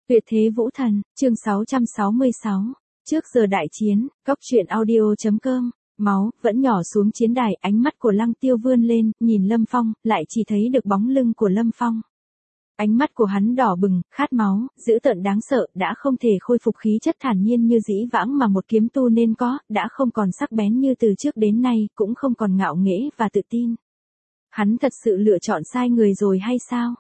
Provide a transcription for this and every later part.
Tuyệt thế vũ thần, chương 666. Trước giờ đại chiến, Cóc truyện audio.com. Máu vẫn nhỏ xuống chiến đài, ánh mắt của Lăng Tiêu vươn lên, nhìn Lâm Phong, lại chỉ thấy được bóng lưng của Lâm Phong. Ánh mắt của hắn đỏ bừng, khát máu, dữ tợn đáng sợ, đã không thể khôi phục khí chất thản nhiên như dĩ vãng mà một kiếm tu nên có, đã không còn sắc bén như từ trước đến nay, cũng không còn ngạo nghễ và tự tin. Hắn thật sự lựa chọn sai người rồi hay sao?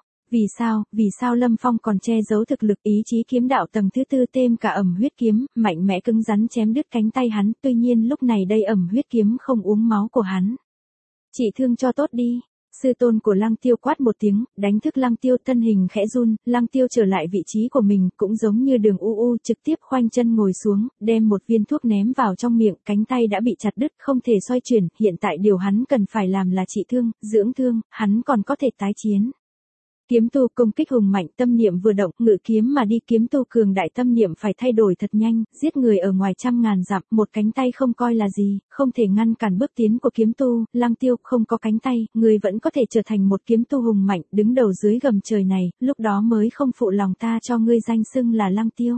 Vì sao Lâm Phong còn che giấu thực lực ý chí kiếm đạo tầng thứ tư thêm cả ẩm huyết kiếm, mạnh mẽ cứng rắn chém đứt cánh tay hắn, tuy nhiên lúc này đây ẩm huyết kiếm không uống máu của hắn. Trị thương cho tốt đi. Sư tôn của Lăng Tiêu quát một tiếng, đánh thức Lăng Tiêu, thân hình khẽ run, Lăng Tiêu trở lại vị trí của mình, cũng giống như Đường U trực tiếp khoanh chân ngồi xuống, đem một viên thuốc ném vào trong miệng, cánh tay đã bị chặt đứt, không thể xoay chuyển, hiện tại điều hắn cần phải làm là trị thương, dưỡng thương, hắn còn có thể tái chiến. Kiếm tu công kích hùng mạnh, tâm niệm vừa động, ngự kiếm mà đi, kiếm tu cường đại tâm niệm phải thay đổi thật nhanh, giết người ở ngoài trăm ngàn dặm, một cánh tay không coi là gì, không thể ngăn cản bước tiến của kiếm tu. Lăng Tiêu không có cánh tay, người vẫn có thể trở thành một kiếm tu hùng mạnh, đứng đầu dưới gầm trời này, lúc đó mới không phụ lòng ta cho ngươi danh xưng là Lăng Tiêu.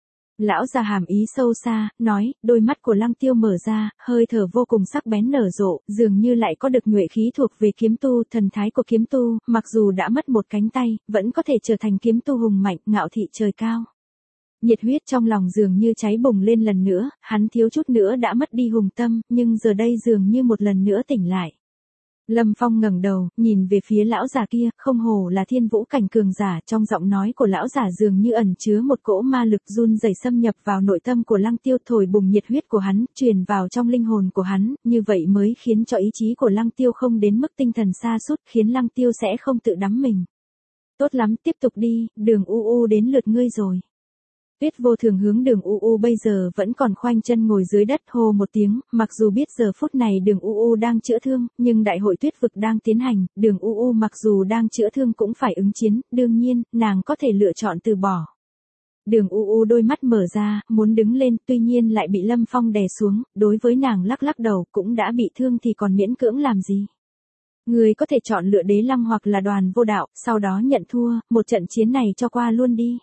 Lão già hàm ý sâu xa, nói, đôi mắt của Lăng Tiêu mở ra, hơi thở vô cùng sắc bén nở rộ, dường như lại có được nhuệ khí thuộc về kiếm tu, thần thái của kiếm tu, mặc dù đã mất một cánh tay, vẫn có thể trở thành kiếm tu hùng mạnh, ngạo thị trời cao. Nhiệt huyết trong lòng dường như cháy bùng lên lần nữa, hắn thiếu chút nữa đã mất đi hùng tâm, nhưng giờ đây dường như một lần nữa tỉnh lại. Lâm Phong ngẩng đầu, nhìn về phía lão già kia, không hổ là thiên vũ cảnh cường giả, trong giọng nói của lão già dường như ẩn chứa một cỗ ma lực run rẩy xâm nhập vào nội tâm của Lăng Tiêu, thổi bùng nhiệt huyết của hắn, truyền vào trong linh hồn của hắn, như vậy mới khiến cho ý chí của Lăng Tiêu không đến mức tinh thần sa sút, khiến Lăng Tiêu sẽ không tự đắm mình. Tốt lắm, tiếp tục đi, Đường U đến lượt ngươi rồi. Tuyết Vô Thường hướng Đường U bây giờ vẫn còn khoanh chân ngồi dưới đất, hô một tiếng, mặc dù biết giờ phút này Đường U đang chữa thương, nhưng đại hội tuyết vực đang tiến hành, Đường U mặc dù đang chữa thương cũng phải ứng chiến, đương nhiên, nàng có thể lựa chọn từ bỏ. Đường U đôi mắt mở ra, muốn đứng lên, tuy nhiên lại bị Lâm Phong đè xuống, đối với nàng lắc lắc đầu, cũng đã bị thương thì còn miễn cưỡng làm gì. Người có thể chọn lựa Đế Lăng hoặc là Đoàn Vô Đạo, sau đó nhận thua, một trận chiến này cho qua luôn đi.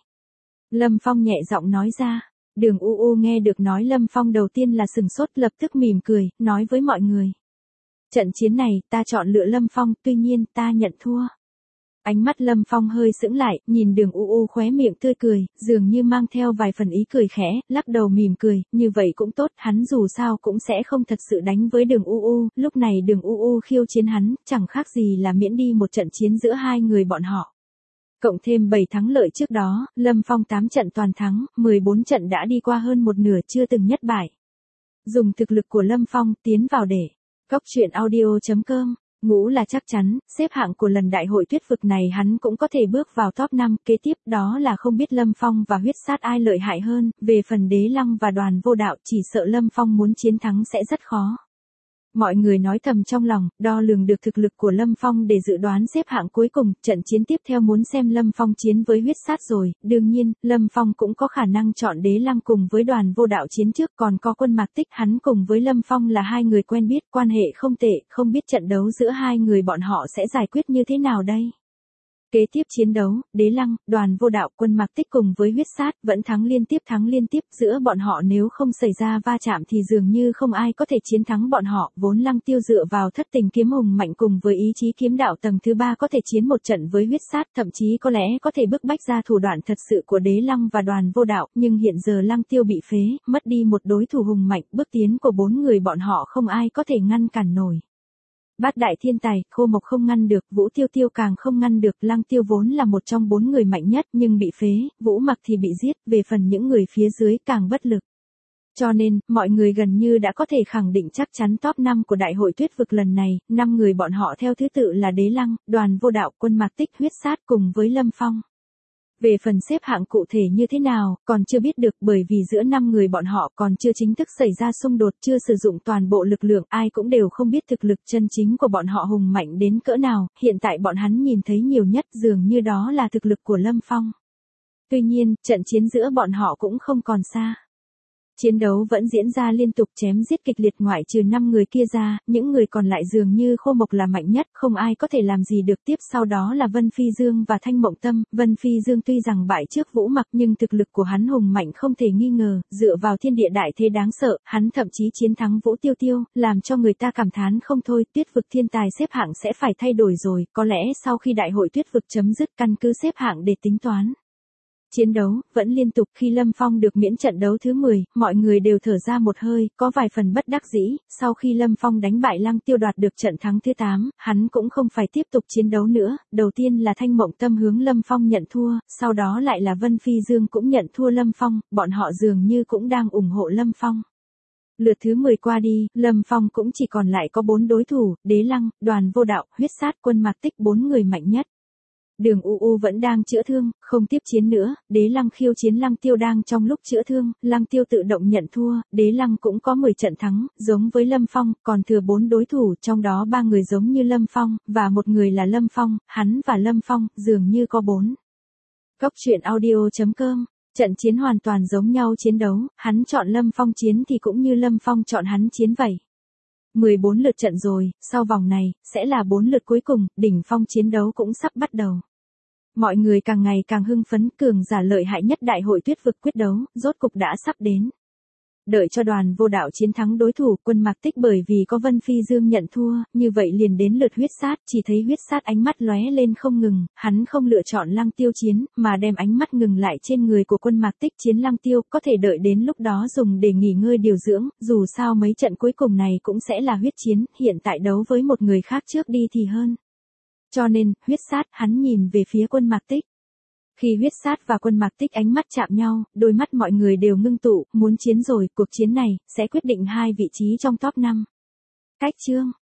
Lâm Phong nhẹ giọng nói ra. Đường U nghe được nói Lâm Phong đầu tiên là sừng sốt, lập tức mỉm cười, nói với mọi người. Trận chiến này, ta chọn lựa Lâm Phong, tuy nhiên, ta nhận thua. Ánh mắt Lâm Phong hơi sững lại, nhìn Đường U khóe miệng tươi cười, dường như mang theo vài phần ý cười khẽ, lắc đầu mỉm cười, như vậy cũng tốt, hắn dù sao cũng sẽ không thật sự đánh với Đường U, lúc này Đường U khiêu chiến hắn, chẳng khác gì là miễn đi một trận chiến giữa hai người bọn họ. Cộng thêm 7 thắng lợi trước đó, Lâm Phong 8 trận toàn thắng, 14 trận đã đi qua hơn một nửa chưa từng nhất bại. Dùng thực lực của Lâm Phong tiến vào để. Cóc truyện audio.com. Ngũ là chắc chắn, xếp hạng của lần đại hội tuyết vực này hắn cũng có thể bước vào top 5, kế tiếp đó là không biết Lâm Phong và huyết sát ai lợi hại hơn, về phần Đế Lăng và Đoàn Vô Đạo chỉ sợ Lâm Phong muốn chiến thắng sẽ rất khó. Mọi người nói thầm trong lòng, đo lường được thực lực của Lâm Phong để dự đoán xếp hạng cuối cùng, trận chiến tiếp theo muốn xem Lâm Phong chiến với huyết sát rồi, đương nhiên, Lâm Phong cũng có khả năng chọn Đế Lăng cùng với Đoàn Vô Đạo chiến trước, còn có Quân Mạc Tích, hắn cùng với Lâm Phong là hai người quen biết, quan hệ không tệ, không biết trận đấu giữa hai người bọn họ sẽ giải quyết như thế nào đây. Kế tiếp chiến đấu, Đế Lăng, Đoàn Vô Đạo, Quân Mạc Tích cùng với huyết sát vẫn thắng liên tiếp, giữa bọn họ nếu không xảy ra va chạm thì dường như không ai có thể chiến thắng bọn họ, vốn Lăng Tiêu dựa vào thất tình kiếm hùng mạnh cùng với ý chí kiếm đạo tầng thứ 3 có thể chiến một trận với huyết sát, thậm chí có lẽ có thể bức bách ra thủ đoạn thật sự của Đế Lăng và Đoàn Vô Đạo, nhưng hiện giờ Lăng Tiêu bị phế, mất đi một đối thủ hùng mạnh, bước tiến của 4 người bọn họ không ai có thể ngăn cản nổi. Bát đại thiên tài, Khô Mộc không ngăn được, Vũ Tiêu Tiêu càng không ngăn được, Lăng Tiêu vốn là một trong 4 người mạnh nhất nhưng bị phế, Vũ Mặc thì bị giết, về phần những người phía dưới càng bất lực. Cho nên, mọi người gần như đã có thể khẳng định chắc chắn top 5 của đại hội tuyết vực lần này, 5 người bọn họ theo thứ tự là Đế Lăng, Đoàn Vô Đạo, Quân Mạc Tích, huyết sát cùng với Lâm Phong. Về phần xếp hạng cụ thể như thế nào, còn chưa biết được bởi vì giữa 5 người bọn họ còn chưa chính thức xảy ra xung đột, chưa sử dụng toàn bộ lực lượng, ai cũng đều không biết thực lực chân chính của bọn họ hùng mạnh đến cỡ nào, hiện tại bọn hắn nhìn thấy nhiều nhất dường như đó là thực lực của Lâm Phong. Tuy nhiên, trận chiến giữa bọn họ cũng không còn xa. Chiến đấu vẫn diễn ra liên tục, chém giết kịch liệt, ngoại trừ 5 người kia ra, những người còn lại dường như Khô Mộc là mạnh nhất, không ai có thể làm gì được. Tiếp sau đó là Vân Phi Dương và Thanh Mộng Tâm. Vân Phi Dương tuy rằng bại trước Vũ Mặc nhưng thực lực của hắn hùng mạnh không thể nghi ngờ, dựa vào thiên địa đại thế đáng sợ, hắn thậm chí chiến thắng Vũ Tiêu Tiêu, làm cho người ta cảm thán không thôi. Tuyết vực thiên tài xếp hạng sẽ phải thay đổi rồi, có lẽ sau khi đại hội tuyết vực chấm dứt căn cứ xếp hạng để tính toán. Chiến đấu vẫn liên tục, khi Lâm Phong được miễn trận đấu thứ 10, mọi người đều thở ra một hơi, có vài phần bất đắc dĩ. Sau khi Lâm Phong đánh bại Lăng Tiêu đoạt được trận thắng thứ 8, hắn cũng không phải tiếp tục chiến đấu nữa. Đầu tiên là Thanh Mộng Tâm hướng Lâm Phong nhận thua, sau đó lại là Vân Phi Dương cũng nhận thua Lâm Phong, bọn họ dường như cũng đang ủng hộ Lâm Phong. Lượt thứ 10 qua đi, Lâm Phong cũng chỉ còn lại có 4 đối thủ, Đế Lăng, Đoàn Vô Đạo, Huyết Sát, Quân Mạc Tích, 4 người mạnh nhất. Đường UU vẫn đang chữa thương, không tiếp chiến nữa. Đế Lăng khiêu chiến Lăng Tiêu đang trong lúc chữa thương, Lăng Tiêu tự động nhận thua. Đế Lăng cũng có 10 trận thắng, giống với Lâm Phong, còn thừa 4 đối thủ, trong đó 3 người giống như Lâm Phong, và một người là Lâm Phong. Hắn và Lâm Phong dường như có 4. Góc truyện audio.com. Trận chiến hoàn toàn giống nhau, chiến đấu, hắn chọn Lâm Phong chiến thì cũng như Lâm Phong chọn hắn chiến vậy. 14 lượt trận rồi, sau vòng này, sẽ là 4 lượt cuối cùng, đỉnh phong chiến đấu cũng sắp bắt đầu. Mọi người càng ngày càng hưng phấn, cường giả lợi hại nhất đại hội tuyết vực quyết đấu, rốt cục đã sắp đến. Đợi cho Đoàn Vô Đạo chiến thắng đối thủ, Quân Mạc Tích bởi vì có Vân Phi Dương nhận thua, như vậy liền đến lượt Huyết Sát, chỉ thấy Huyết Sát ánh mắt lóe lên không ngừng, hắn không lựa chọn Lăng Tiêu chiến, mà đem ánh mắt ngừng lại trên người của Quân Mạc Tích chiến Lăng Tiêu, có thể đợi đến lúc đó dùng để nghỉ ngơi điều dưỡng, dù sao mấy trận cuối cùng này cũng sẽ là huyết chiến, hiện tại đấu với một người khác trước đi thì hơn. Cho nên, Huyết Sát, hắn nhìn về phía Quân Mạc Tích. Khi Huyết Sát và Quân Mạc Tích ánh mắt chạm nhau, đôi mắt mọi người đều ngưng tụ, muốn chiến rồi, cuộc chiến này sẽ quyết định 2 vị trí trong top 5. Cách chương